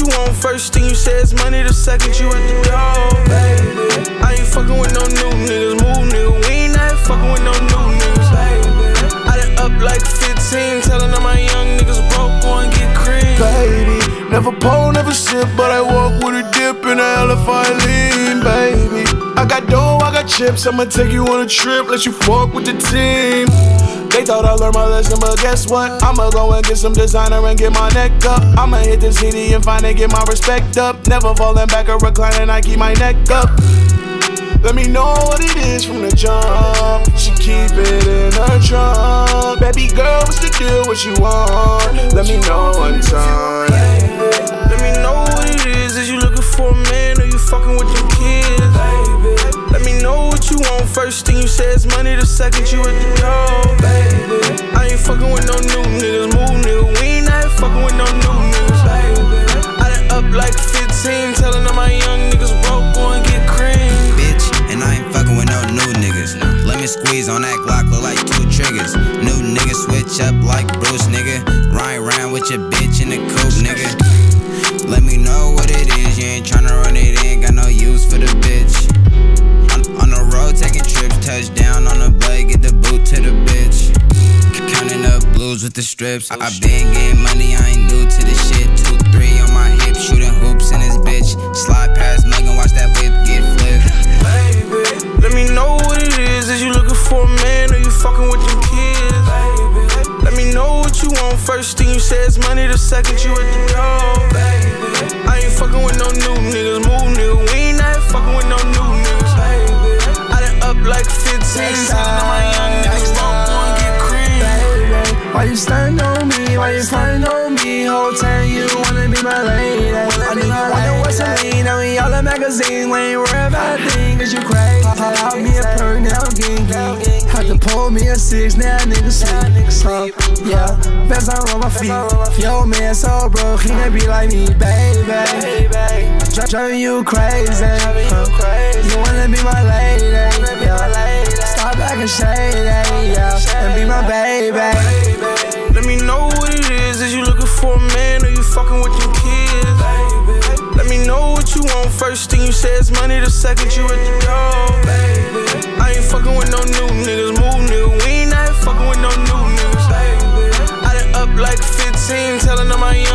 you want first thing you say is money, the second you at the door, baby. I ain't fucking with no new niggas, move nigga. We ain't not fucking with no new niggas, baby. I done up like 15, telling all my young niggas broke, go and get cream, baby. Never pull, never sip, but I walk with a dip and a elephant lean, baby. I got dough, I got chips, I'ma take you on a trip, let you fuck with the team. They thought I learned my lesson, but guess what? I'ma go and get some designer and get my neck up. I'ma hit the city and find and get my respect up. Never falling back or reclining, I keep my neck up. Let me know what it is from the jump. She keep it in her trunk. Baby girl, what's the deal, what you want? Let me know one time. Let me know what it is you looking for a man or you fucking with your kids, baby. Let me know what you want first thing you say is money, the second you at the door, baby. I ain't fucking with no new niggas, move nigga. We ain't not fucking with no new niggas, baby. I done up like 15, telling all my young niggas broke, go and get cream, bitch. And I ain't fucking with no new niggas. Let me squeeze on that Glock, look like 2 triggers. New niggas switch up like Bruce, nigga. Ride around with your bitch in the coupe, nigga. Let me know what it is, you ain't tryna run it in, got no use for the bitch. On the road taking trips, touchdown on the blade, get the boot to the bitch. Counting up blues with the strips. I been getting money, I ain't new to this shit. 2-3 on my hip, shooting hoops in this bitch. Slide past Mug and watch that whip get flipped. Baby, let me know what it is you looking for a man or you fucking with your kids, baby. Let me know what you want first thing you say is money, the second you at the door, baby. I ain't fucking with no new niggas, move nigga. We ain't not fucking with no new niggas, baby. I done up like 15, telling all my young niggas broke, go and get cream, baby. Why you stand on me? Why you frontin' on me? Whole time you wanna be my lady. I know you wonder what's a lean. Now we all in magazine. We ain't worried about a thing, cause you crazy. Pop out me a perk, now I'm gang. Had to pull me a 6, now niggas sleep. Yeah, best I'm on my feet. Yo, man, so broke, he never be like me, baby. Driving you crazy. You wanna be my lady, yeah. Stop acting shady, yeah, and be my baby. Let me know what it is you looking for a man or you fucking with your kids, baby. Let me know what you want first thing you say is money, the second you at the door, baby. I ain't fucking with no new niggas, move nigga. We ain't not fucking with no new niggas, baby. I done up like 15, telling all my